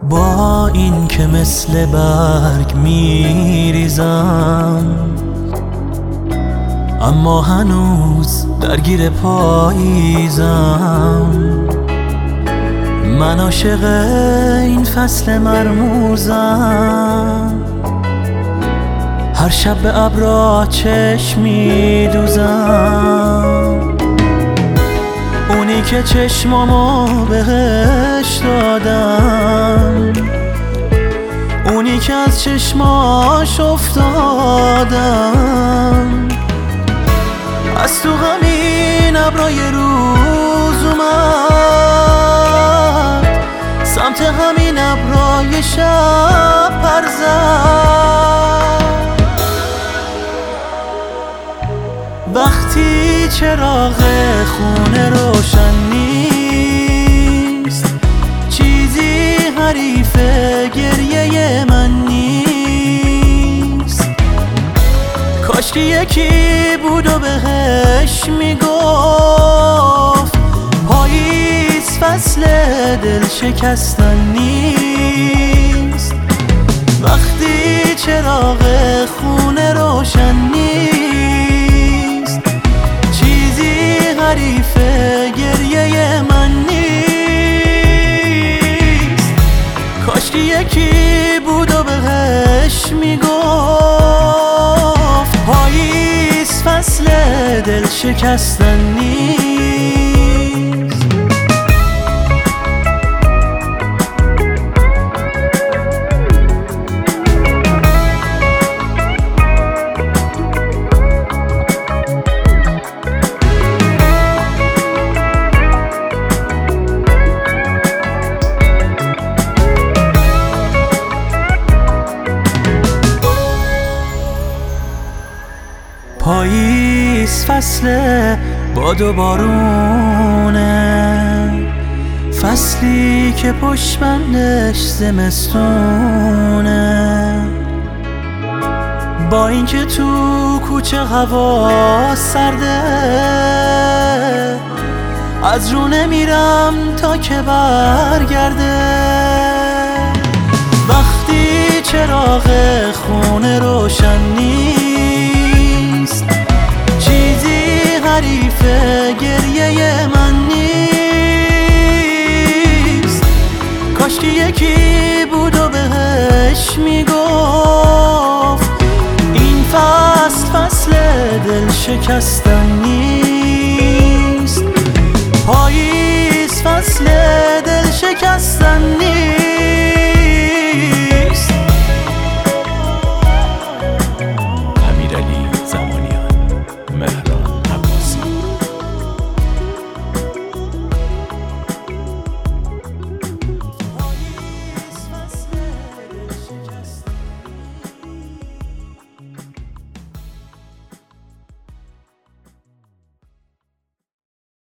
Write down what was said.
با این که مثل برگ میریزم، اما هنوز درگیر پاییزم. من عاشق این فصل مرموزم، هر شب به ابرا چشم میدوزم. اونی که چشمامو بهش دادم، اونی که از چشماش افتادم، از تو همین ابرای روز اومد، سمت همین ابرای شب پر زد. وقتی چراغ خونه روشن نیست، چیزی حریف گریه من نیست. کاشکی یکی بود و بهش میگفت پاییز فصل دل شکستن نیست. وقتی چراغ خونه روشن نیست، چیزی حریف گریه من نیست. کاشکی یکی بود و بهش میگفت پاییز فصل دل شکستن نیست. پاییز فصل باد و بارونه، فصلی که پشت بندش زمستونه. با اینکه تو کوچه هوا سرده، از رو نمیرم تا که برگرده. وقتی چراغ خونه روشن نیست، چیزی حریف گریه من نیست. کاشکی یکی بود و بهش میگفت این فصل دل شکستن نیست.